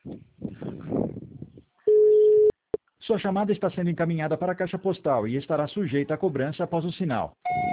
Sua chamada está sendo encaminhada para a caixa postal e estará sujeita a cobrança após o sinal.